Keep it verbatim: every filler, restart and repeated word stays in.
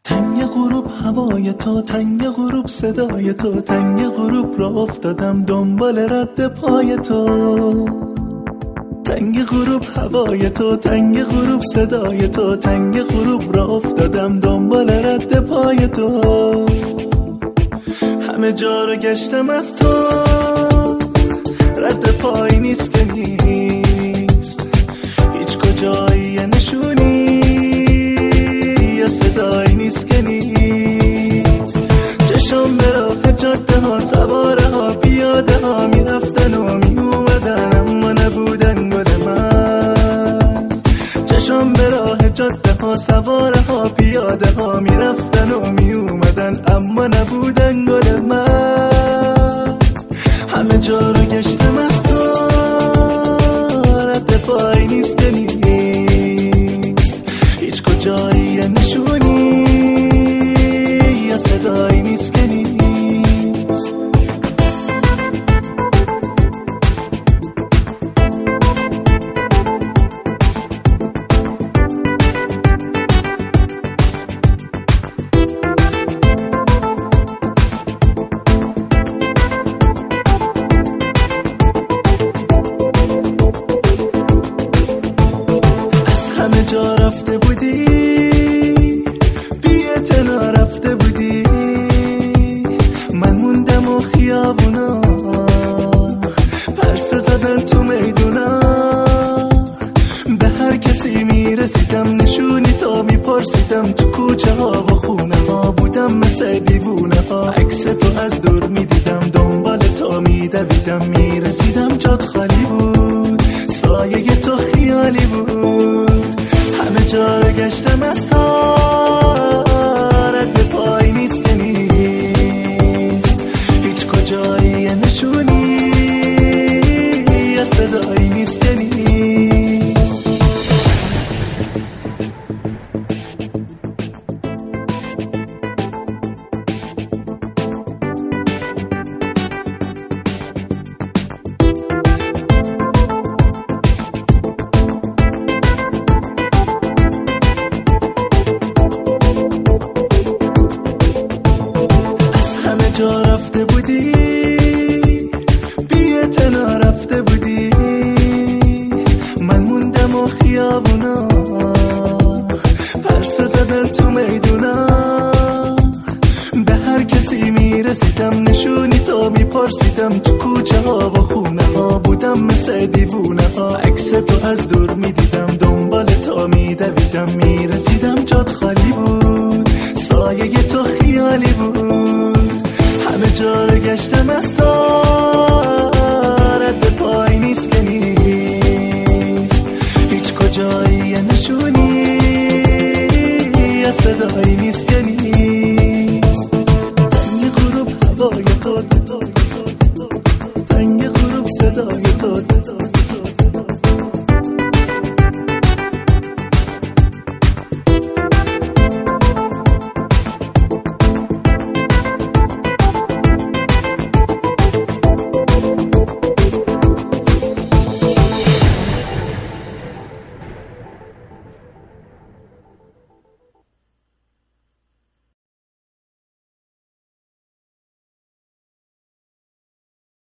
تنگ غروب هوای تو، تنگ غروب صدای تو، تنگ غروب را افتادم دنبال رد پای تو. تنگ غروب هوای تو، تنگ غروب صدای تو، تنگ غروب را افتادم دنبال رد پای تو. همه جا رو گشتم از تو، رد پای نیست که نیست، هیچ کجایی نشونی یا صدایی نیست که نیست. چشم به راه جاده ها، سواره ها، پیاده ها میرفتن و میومدن اما نبودن گل من. چشم به راه جاده ها، سواره ها، پیاده ها میرفتن و میومدن اما نبودن گل من. همه جا رو گشتم از تو، رد پای نیست که نیست، هیچ کجایی نشونی یا صدایی نیست که نیست. همه جا رفته بودی، بی اعتنا رفته بودی، من موندم و خیابونا پرسه زدن تو میدونا. به هر کسی میرسیدم نشونی تا میپرسیدم، تو کوچه ها و خونه ها بودم مثل دیوونه ها. عکس تو از دور میدیدم، دنبال تو میدویدم، میرسیدم جات خالی بود، سایه تو خیالی بود. همه جا رو گشتم از تو، رد پای نیست که نیست، هیچ کجایی نشونی یا صدایی نیست که نیست. جا رفته بودی، بی اعتنا رفته بودی، من موندم و خیابونا پرسه زدن تو میدونا. به هر کسی میرسیدم نشونی تو میپرسیدم، تو کوچه ها و خونه ها بودم مثل دیوونه ها. عکس تو از دور میدیدم، دنبال تو میدویدم، میرسیدم جات خالی بود، سایه تو خیالی بود. همه جا رو گشتم از تو، رد پای نیست که نیست، هیچ کجایی نشونی یا صدایی نیست که نیست.